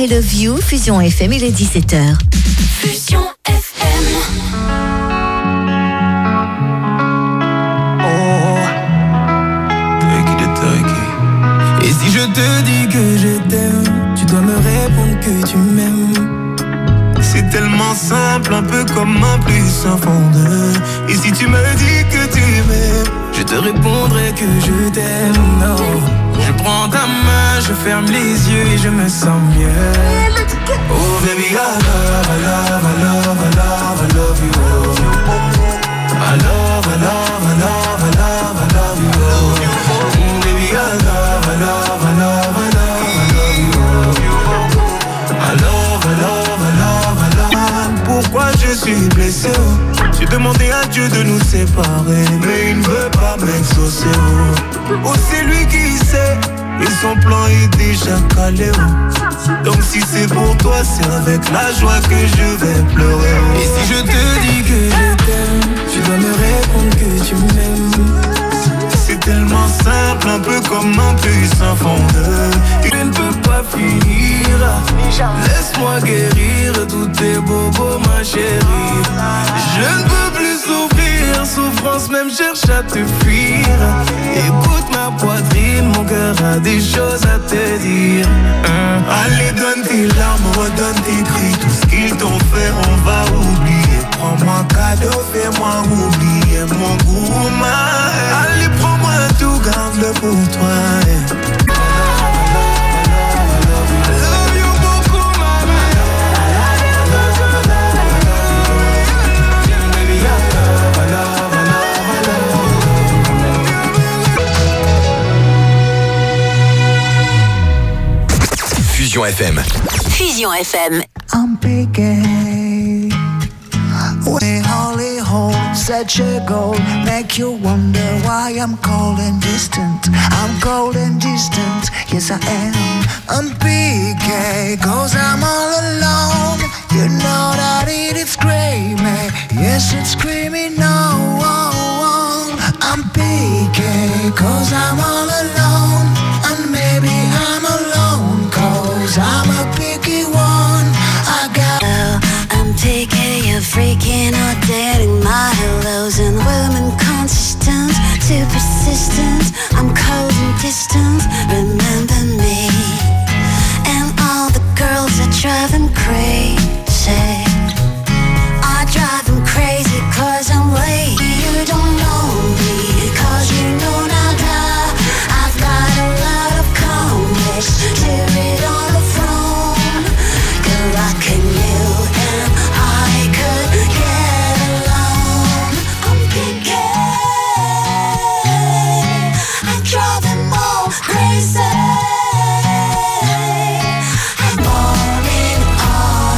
I Love You, Fusion FM, il est 17h. Fusion FM. Et si je te dis que je t'aime, tu dois me répondre que tu m'aimes. C'est tellement simple, un peu comme un plus un fond de. Et si tu me dis que tu m'aimes, je te répondrai que je t'aime. Non, je prends ta main, je ferme les yeux et je me sens mieux. Oh baby, I love, I love, I love, I love, I love you. I love, I love, I love, I love, I love you. Baby, I love, I love, I love, I love, I love you. I love, I love, I love, I love. Pourquoi je suis blessé? J'ai demandé à Dieu de nous séparer, mais il ne veut pas m'exaucer. Oh, c'est lui qui sait, et son plan est déjà calé. Donc si c'est pour toi, c'est avec la joie que je vais pleurer. Et si je te dis que je t'aime, tu dois me répondre que tu m'aimes. C'est tellement simple, un peu comme un puissant fondeur. Je ne peux pas finir. Laisse-moi guérir tous tes bobos, ma chérie. Je ne peux plus souffrir, souffrance même cherche à te fuir. Écoute ma poitrine, mon cœur a des choses à te dire. Allez, donne tes larmes, redonne tes cris. Tout ce qu'ils t'ont fait, on va oublier. Prends-moi cadeau, fais-moi oublier mon goût. Allez, prends-moi tout, garde-le pour toi. Fusion FM. Fusion FM. I'm picking way holy hole, set your goal, make you wonder why I'm cold and distant. I'm cold and distant, yes I am. I'm PK, cause I'm all alone. You know that it's screaming, yes it's screaming no. I'm PK, cause I'm all alone. And maybe I'm alone, cause I'm a picky one. I got I'm taking you freaking or dating my hellos and women consistent, too persistent. I'm cold and distant, remember me. And all the girls that drive him crazy, I drive him crazy cause I'm late. You don't know me, cause you know nada. I've got a lot of comics to read on the phone. Good luck in you and I could get alone. I'm picky, I drive them all crazy. I'm boring all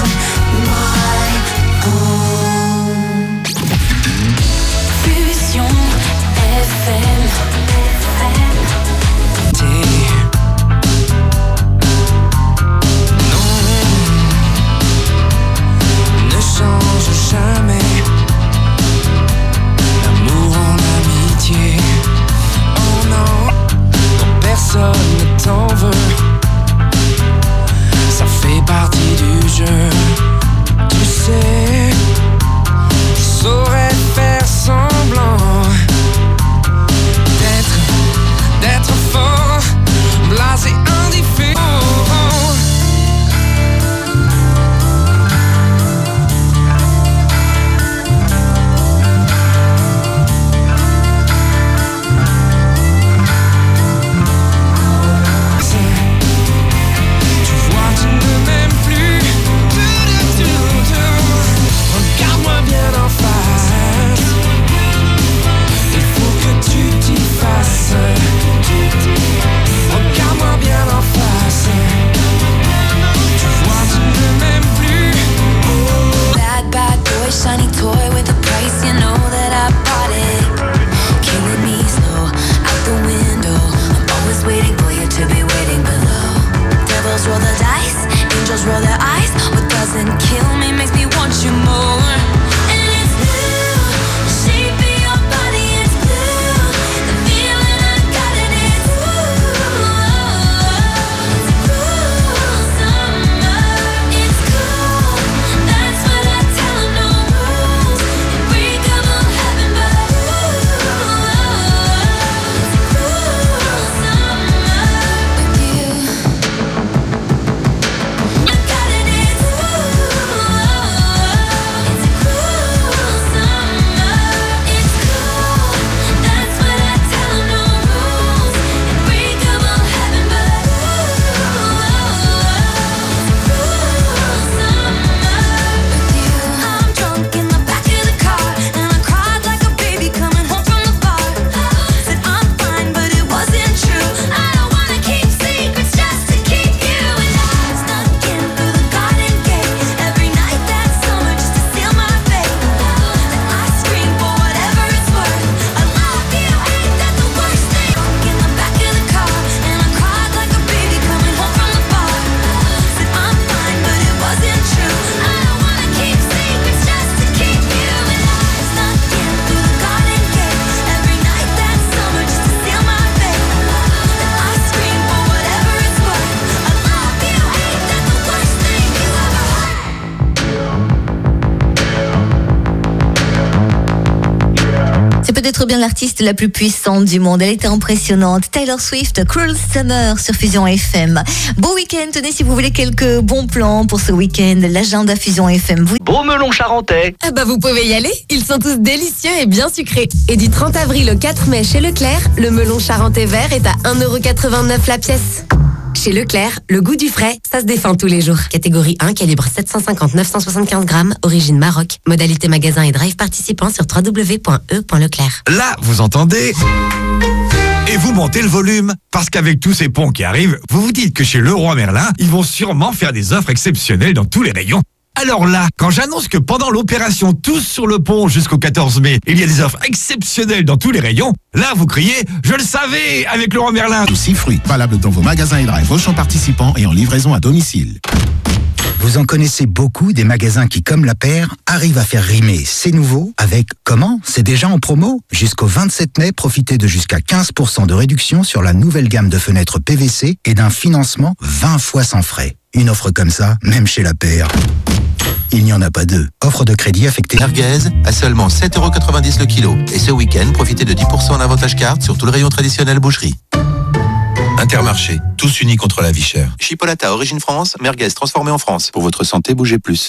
peut-être bien l'artiste la plus puissante du monde. Elle était impressionnante. Taylor Swift, Cruel Summer sur Fusion FM. Beau week-end. Tenez, si vous voulez quelques bons plans pour ce week-end, l'agenda Fusion FM. Beau melon charentais. Ah bah vous pouvez y aller. Ils sont tous délicieux et bien sucrés. Et du 30 avril au 4 mai chez Leclerc, le melon charentais vert est à 1,89€ la pièce. Chez Leclerc, le goût du frais, ça se défend tous les jours. Catégorie 1, calibre 750-975 grammes, origine Maroc. Modalité magasin et drive participant sur www.e.leclerc. Là, vous entendez ? Et vous montez le volume. Parce qu'avec tous ces ponts qui arrivent, vous vous dites que chez Leroy Merlin, ils vont sûrement faire des offres exceptionnelles dans tous les rayons. Alors là, quand j'annonce que pendant l'opération Tous sur le pont jusqu'au 14 mai, il y a des offres exceptionnelles dans tous les rayons, là vous criez « Je le savais !» avec Leroy Merlin. Tous 6 fruits, valables dans vos magasins et drive, vos champs participants et en livraison à domicile. Vous en connaissez beaucoup des magasins qui, comme la paire, arrivent à faire rimer c'est nouveau avec comment ? C'est déjà en promo ? Jusqu'au 27 mai, profitez de jusqu'à 15% de réduction sur la nouvelle gamme de fenêtres PVC et d'un financement 20 fois sans frais. Une offre comme ça, même chez la paire, il n'y en a pas deux. Offre de crédit affectée. Merguez à seulement 7,90€ le kilo. Et ce week-end, profitez de 10% en avantage carte sur tout le rayon traditionnel boucherie. Intermarché, tous unis contre la vie chère. Chipolata, origine France, merguez transformée en France. Pour votre santé, bougez plus.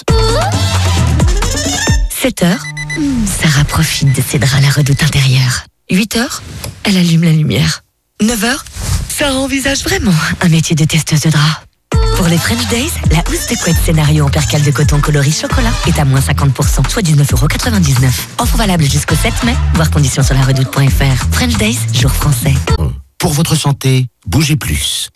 7h, Sarah profite de ses draps à la redoute intérieure. 8h, elle allume la lumière. 9h, Sarah envisage vraiment un métier de testeuse de draps. Pour les French Days, la housse de couette scénario en percale de coton coloris chocolat est à moins 50%, soit 19,99€. Offre valable jusqu'au 7 mai, voir conditions sur laredoute.fr. French Days, jour français. Pour votre santé, bougez plus.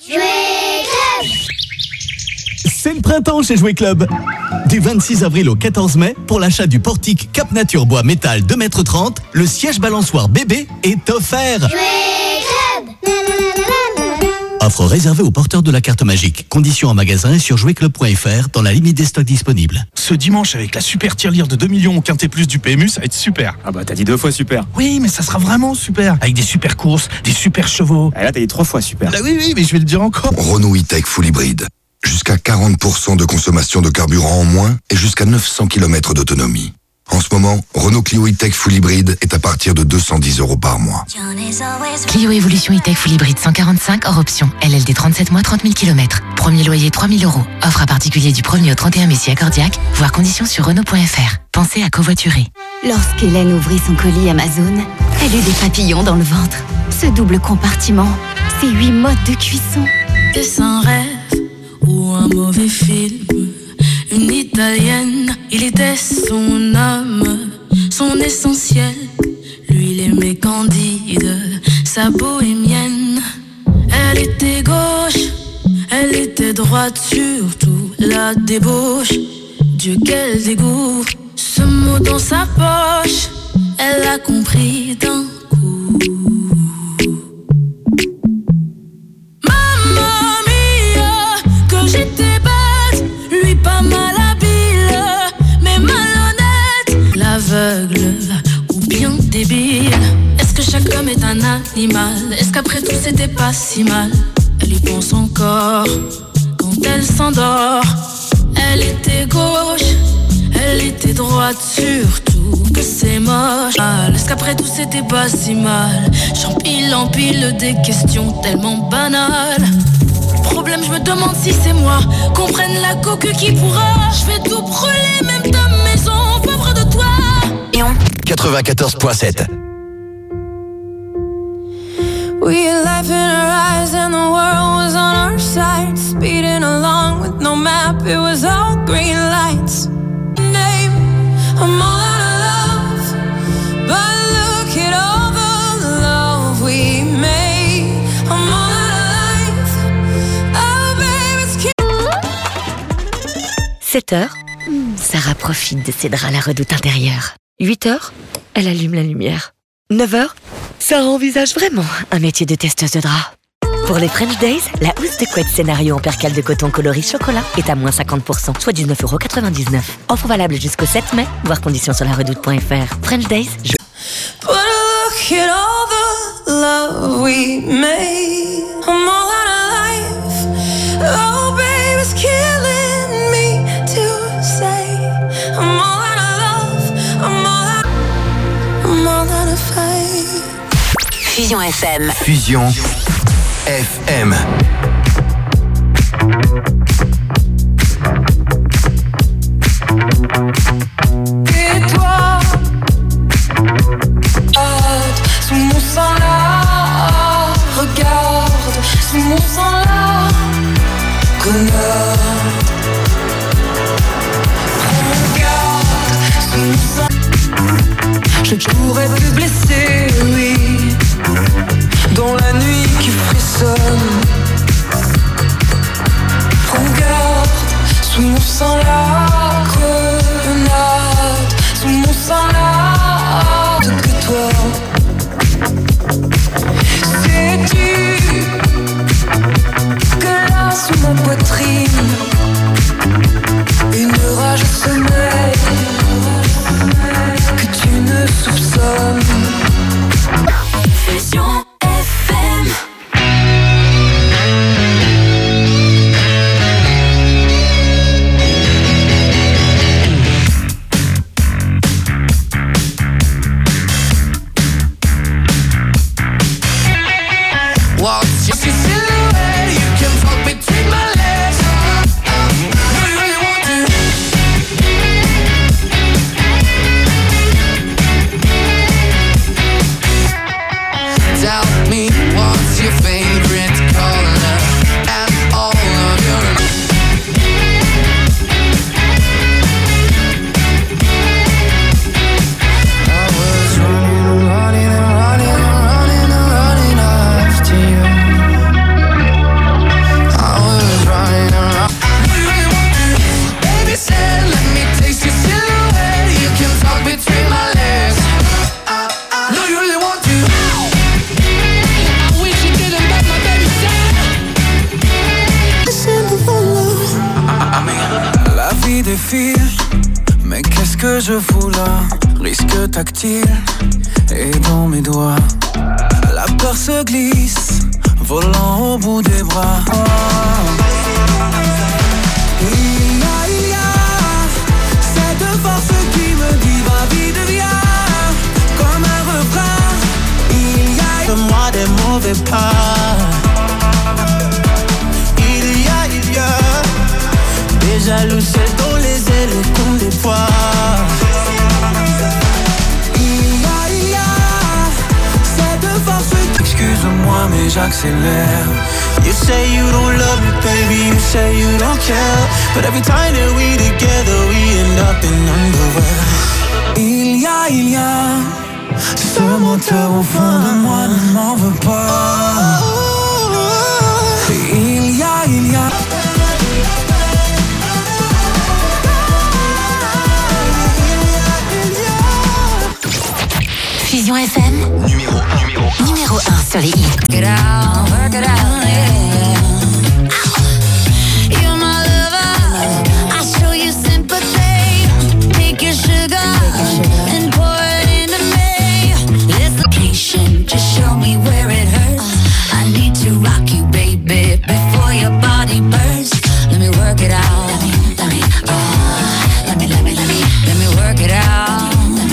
C'est le printemps chez Jouet Club. Du 26 avril au 14 mai, pour l'achat du portique Cap Nature Bois Métal 2,30 m, le siège balançoire bébé est offert. Jouet Club. Offre réservée aux porteurs de la carte magique. Conditions en magasin et sur jouetclub.fr dans la limite des stocks disponibles. Ce dimanche, avec la super tirelire de 2 millions au Quintet Plus du PMU, ça va être super. Ah bah t'as dit 2 fois super. Oui, mais ça sera vraiment super. Avec des super courses, des super chevaux. Et là t'as dit 3 fois super. Bah oui, mais je vais le dire encore. Renault E-Tech Full Hybride. Jusqu'à 40% de consommation de carburant en moins et jusqu'à 900 km d'autonomie. En ce moment, Renault Clio E-Tech Full Hybride est à partir de 210€ par mois. Clio Evolution E-Tech Full Hybride 145 hors option. LLD 37 mois, 30 000 km. Premier loyer 3 000€. Offre à particulier du 1er au 31 mai si accordiaque. Voir conditions sur Renault.fr. Pensez à covoiturer. Lorsqu'Hélène ouvrit son colis Amazon, elle eut des papillons dans le ventre. Ce double compartiment, ces 8 modes de cuisson. Est-ce un rêve ou un mauvais film? Une italienne, il était son âme, son essentiel. Lui, il aimait Candide, sa bohémienne. Elle était gauche, elle était droite, surtout la débauche. Dieu, quel dégoût, ce mot dans sa poche, elle a compris d'un coup. Mamma mia, que j'étais bête, lui pas mal habile, mais malhonnête, l'aveugle ou bien débile. Est-ce que chaque homme est un animal? Est-ce qu'après tout c'était pas si mal? Elle y pense encore quand elle s'endort. Elle était gauche, elle était droite, surtout que c'est moche. Est-ce qu'après tout c'était pas si mal? J'empile des questions tellement banales. Problème, je me demande si c'est moi. Qu'on prenne la coque qui pourra. Je vais tout brûler, même ta maison, pauvre de toi. 94.7. We had life in our eyes and the world was on our side. Speeding along with no map, it was all green lights. Name, I'm all out of love, but look at all the love we made. I'm all out of life, oh baby, it's 7h, Sarah profite de ses draps à la redoute intérieure. 8h, elle allume la lumière. 9h, Sarah envisage vraiment un métier de testeuse de draps. Pour les French Days, la housse de couette scénario en percale de coton coloris chocolat est à moins 50%, soit 19,99€. Offre valable jusqu'au 7 mai, voir conditions sur laredoute.fr. French Days, but look at all the love we made. I'm all out of life, oh baby, it's killing me to say. I'm all out of love, I'm all out of fight. Fusion FM. Fusion FM. Et toi, sous mon sang là, regarde, sous mon sang là, connard. Regarde, sous mon sang, je pourrais te blesser, oui, dans la nuit qui frissonne. Regarde, sous mon sang la grenade, sous mon sang la que toi. Sais-tu que là sous ma poitrine, une rage sommeille que tu ne soupçonnes. Fusion FM. What's your silhouette? You can fuck between my legs. Do you really want to? Tell me what's your favorite color and all of your. I was running after you. I was running around. Do you really want to? Baby said, let me taste your silhouette. You can talk between my legs. Do you really want to? I wish you didn't, but my baby said. La vie défile, mais qu'est-ce que je fous là? Risque tactile et dans mes doigts. La peur se glisse, volant au bout des bras. Il y a cette force qui me dit va-vie devient comme un refrain. Il y a de moi des mauvais pas. Il y a des jaloux celles dont les ailes comme des poids. Il y a cette force. Excuse-moi mais j'accélère. You say you don't love me baby, you say you don't care. But every time that we together we end up in underwear. Il y a ce moteur au fond de moi ne m'en veut pas. Il y a Fusion FM. Numéro 1 sur les hits. Get out, work it out, yeah. You're my lover, I show you sympathy. Take your sugar and pour it into me. Listen, just show me where it hurts. I need to rock you, baby, before your body bursts. Let me work it out. Let me work it out.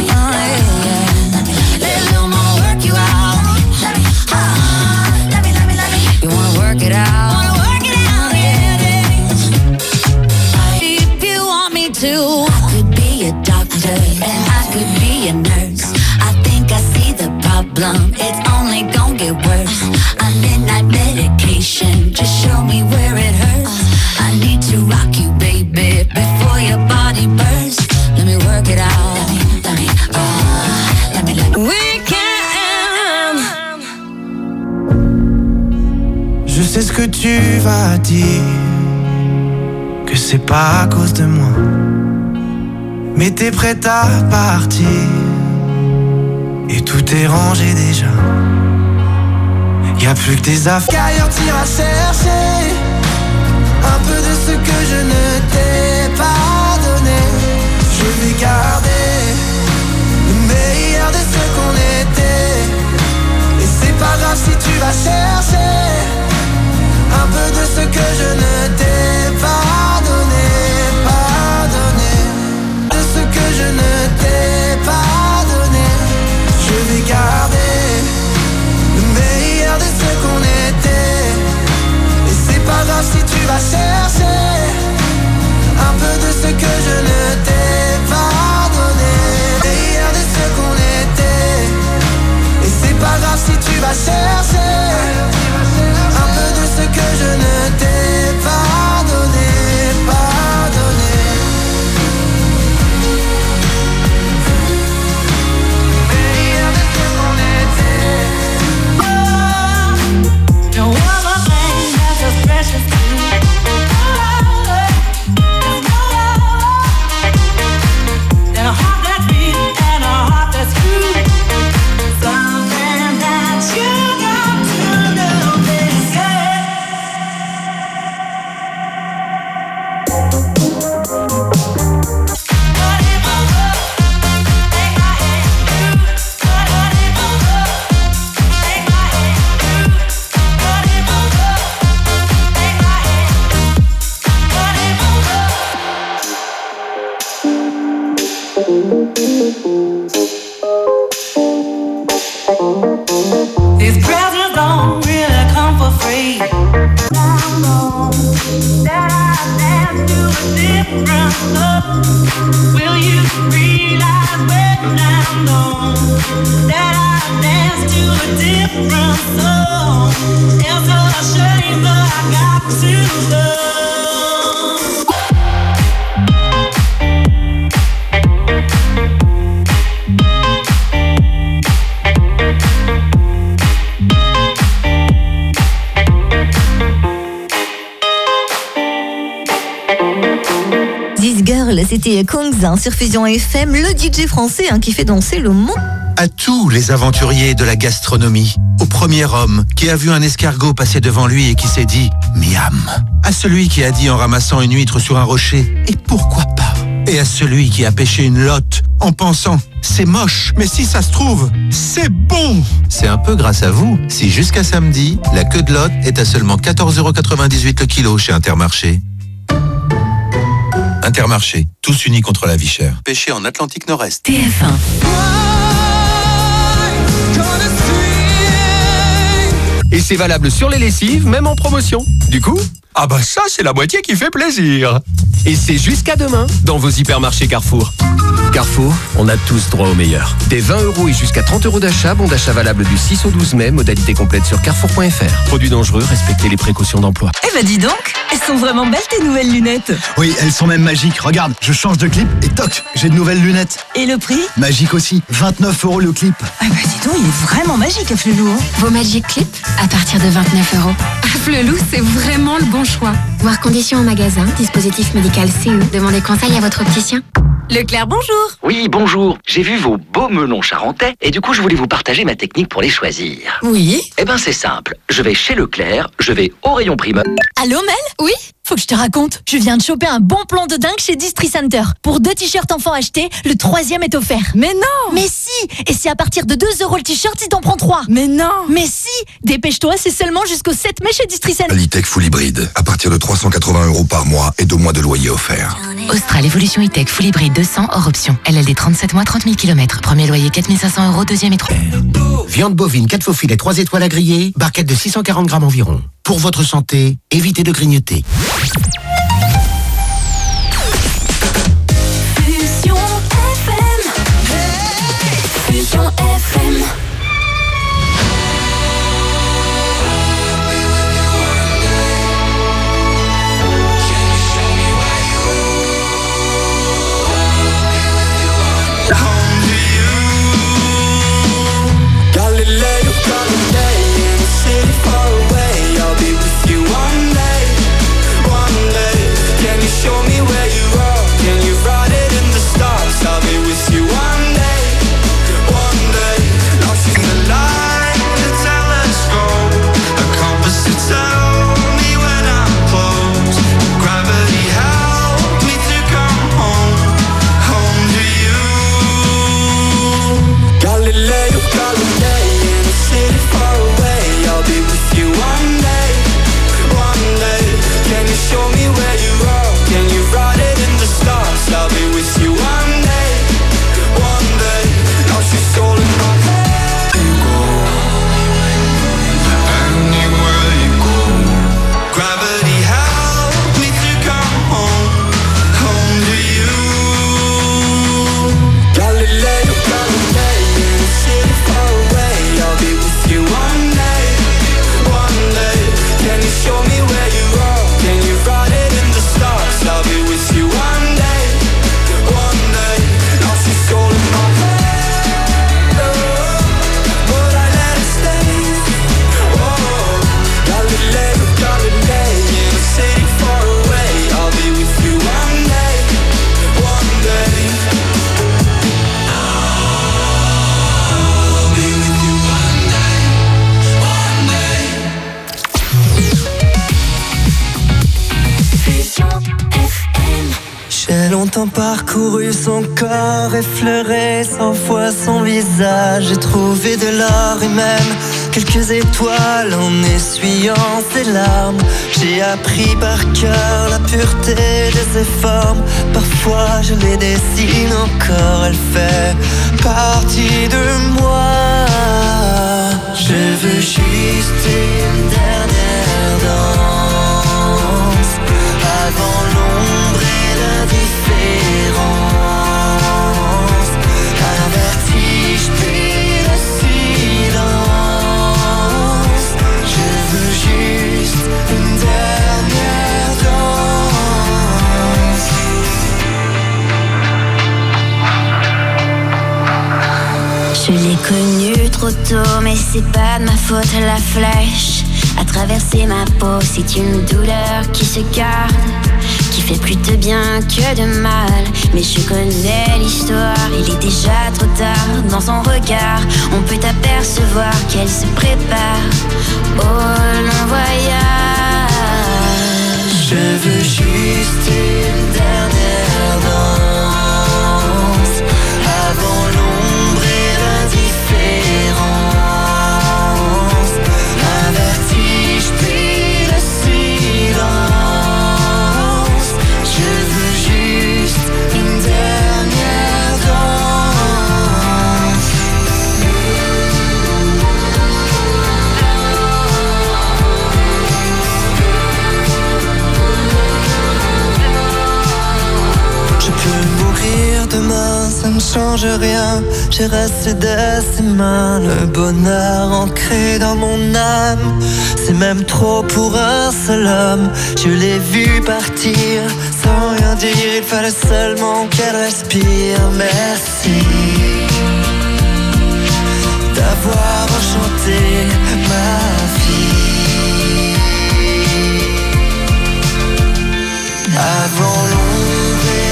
You wanna work it out? Yeah. If you want me to, I could be a doctor and I could be a nurse. I think I see the problem, it's only gonna get worse. I'm midnight medication, just show me where it hurts. I need to rock you, baby, before your body bursts. Let me work it out. We can. Je sais ce que tu vas dire, que c'est pas à cause de moi. Mais t'es prête à partir, et tout est rangé déjà. Y'a plus que tes affaires. Ailleurs t'iras chercher un peu de ce que je ne t'ai pas donné. Je vais garder le meilleur de ce qu'on était. Et c'est pas grave si tu vas chercher un peu de ce que je ne t'ai pas donné. De ce que je ne t'ai pas donné. Je vais garder le These presents don't really come for free. I know that I dance to a different love. Will you realize when I'm gone that I dance to a different song? It's a shame that I got to love. This Girl, c'était Kongzin sur Fusion FM, le DJ français qui fait danser le monde. À tous les aventuriers de la gastronomie, au premier homme qui a vu un escargot passer devant lui et qui s'est dit « miam », à celui qui a dit en ramassant une huître sur un rocher « et pourquoi pas ?» et à celui qui a pêché une lotte en pensant « c'est moche, mais si ça se trouve, c'est bon !» C'est un peu grâce à vous si jusqu'à samedi, la queue de lotte est à seulement 14,98 € le kilo chez Intermarché. Intermarché, tous unis contre la vie chère. Pêché en Atlantique Nord-Est. TF1. Et c'est valable sur les lessives, même en promotion. Du coup, ah bah ça, c'est la moitié qui fait plaisir. Et c'est jusqu'à demain dans vos hypermarchés Carrefour. Carrefour, on a tous droit au meilleur. Des 20 € et jusqu'à 30 € d'achat, bon d'achat valable du 6 au 12 mai, modalité complète sur carrefour.fr. Produits dangereux, respectez les précautions d'emploi. Eh bah dis donc, elles sont vraiment belles tes nouvelles lunettes. Oui, elles sont même magiques. Regarde, je change de clip et toc, j'ai de nouvelles lunettes. Et le prix ? Magique aussi, 29 € le clip. Ah bah dis donc, il est vraiment magique Afflelou. Vos Magic Clips à partir de 29 €. Afflelou, c'est vraiment le bon choix. Voir conditions en magasin, dispositif médical CE. Demandez conseil à votre opticien. Leclerc, bonjour. Oui, bonjour. J'ai vu vos beaux melons charentais et du coup, je voulais vous partager ma technique pour les choisir. Oui. Eh ben, c'est simple. Je vais chez Leclerc, je vais au rayon primeur. Allô, Mel ? Oui ? Faut que je te raconte. Je viens de choper un bon plan de dingue chez Distri Center. Pour 2 t-shirts enfants achetés, le 3e est offert. Mais non ! Mais si ! Et c'est à partir de 2 € le t-shirt si t'en prends 3. Mais non ! Mais si ! Dépêche-toi, c'est seulement jusqu'au 7 mai chez Distri Center. E-Tech Full Hybride, à partir de 380 € par mois et 2 mois de loyer offert. Austral Evolution E-Tech Full Hybride 200 hors option. LLD 37 mois, 30 000 km. Premier loyer 4 500 €, deuxième et 3. Viande bovine 4 faux filets 3 étoiles à griller, barquette de 640 grammes environ. Pour votre santé, évitez de grignoter. Fusion FM. Fusion FM. Galileo, Galilei, in a city far away. I'll be with you one day, one day. J'ai longtemps parcouru son corps, effleuré 100 fois son visage. J'ai trouvé de l'or et même quelques étoiles en essuyant ses larmes. J'ai appris par cœur la pureté de ses formes. Parfois je les dessine encore, elle fait partie de moi. Je veux juste une dernière danse avant l'ombre et l'indifférence. Un vertige puis le silence. Je veux juste une dernière danse. Je l'ai connue trop tôt, mais c'est pas de ma faute, la flèche a traversé ma peau. C'est une douleur qui se garde, qui fait plus de bien que de mal. Mais je connais l'histoire, il est déjà trop tard. Dans son regard, on peut apercevoir qu'elle se prépare au long voyage. Je veux juste une dernière danse avant l'ombre et l'indifférence. Un vertige puis le silence. Je veux juste une dernière danse. Je peux mourir demain, ça ne change rien. J'ai resté de ses mains le bonheur ancré dans mon âme. C'est même trop pour un seul homme. Je l'ai vu partir sans rien dire. Il fallait seulement qu'elle respire. Merci d'avoir enchanté ma vie. Avant l'ombre et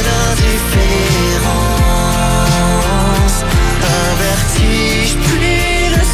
l'indifférence. Un vertige puis le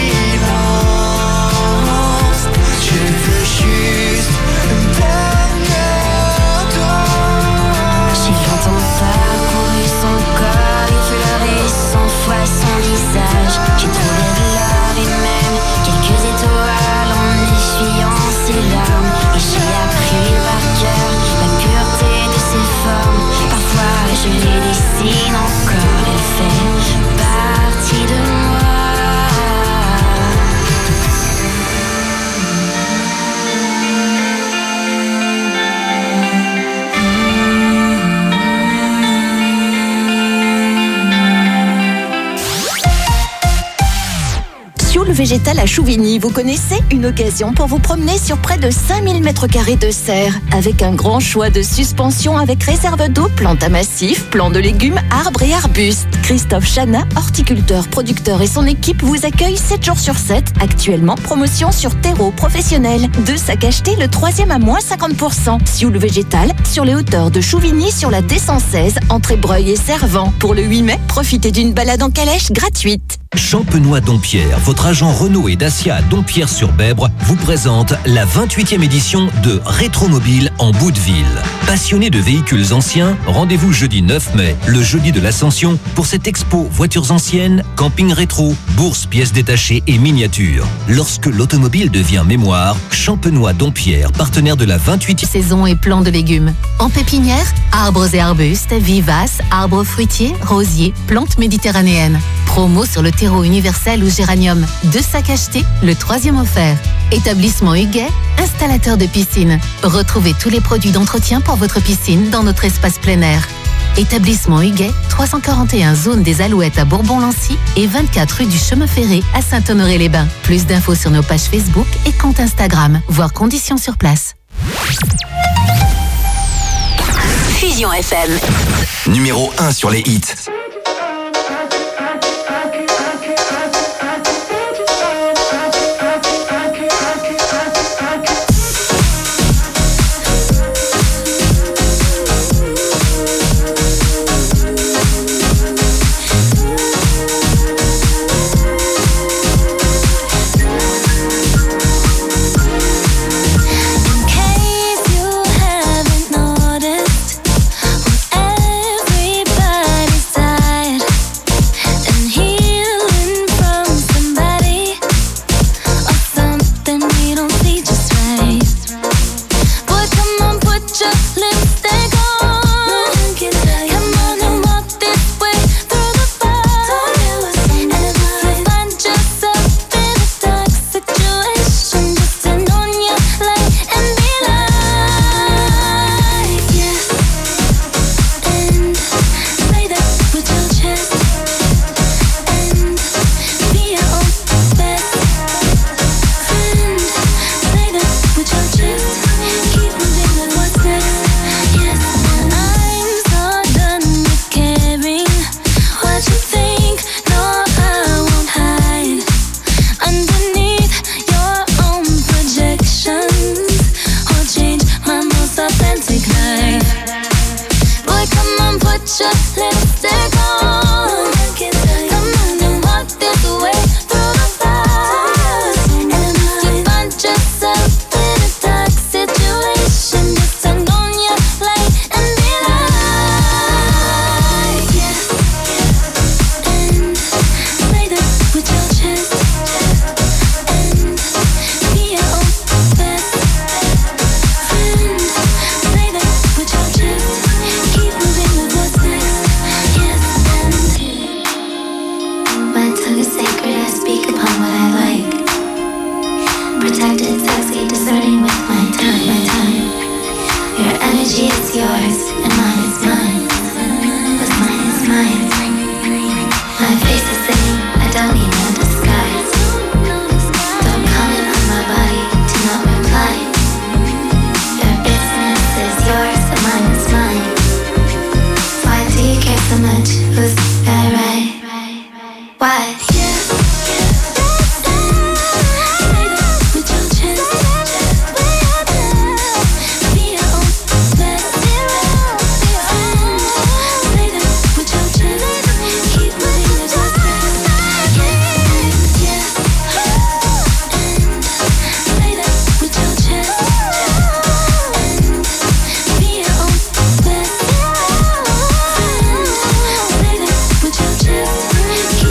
silence. Je veux juste une dernière danse. J'ai longtemps parcouru son corps, effleuré 100 fois son visage. J'ai trouvé de l'or et même quelques étoiles en essuyant ses larmes. Et j'ai appris par cœur la pureté de ses formes. Parfois je les dessine encore, elle fait partie de moi. Sioule Végétal à Chouvigny, vous connaissez? Une occasion pour vous promener sur près de 5000 m² de serre, avec un grand choix de suspension avec réserve d'eau, plantes à massif, plants de légumes, arbres et arbustes. Christophe Chana, horticulteur, producteur et son équipe vous accueillent 7 jours sur 7. Actuellement, promotion sur terreau professionnel. 2 sacs achetés, le 3e à moins 50%. Sioule Végétal, sur les hauteurs de Chouvigny, sur la D116, entre Breuil et Servan. Pour le 8 mai, profitez d'une balade en calèche gratuite. Champenois-Dompierre, votre agent Renault et Dacia à Dompierre-sur-Bèbre, vous présente la 28e édition de Rétromobile en bout de ville. Passionnés de véhicules anciens, rendez-vous jeudi 9 mai, le jeudi de l'Ascension, pour cette expo voitures anciennes, camping rétro, bourse pièces détachées et miniatures. Lorsque l'automobile devient mémoire, Champenois-Dompierre, partenaire de la 28e saison et plants de légumes. En pépinière, arbres et arbustes, vivaces, arbres fruitiers, rosiers, plantes méditerranéennes. Promo sur le terreau universel ou géranium. 2 sacs achetés, le 3e offert. Établissement Huguet, installateur de piscine. Retrouvez tous les produits d'entretien pour votre piscine dans notre espace plein air. Établissement Huguet, 341 zone des Alouettes à Bourbon-Lancy et 24 rue du Chemin Ferré à Saint-Honoré-les-Bains. Plus d'infos sur nos pages Facebook et compte Instagram, voire conditions sur place. Fusion FM. Numéro 1 sur les hits.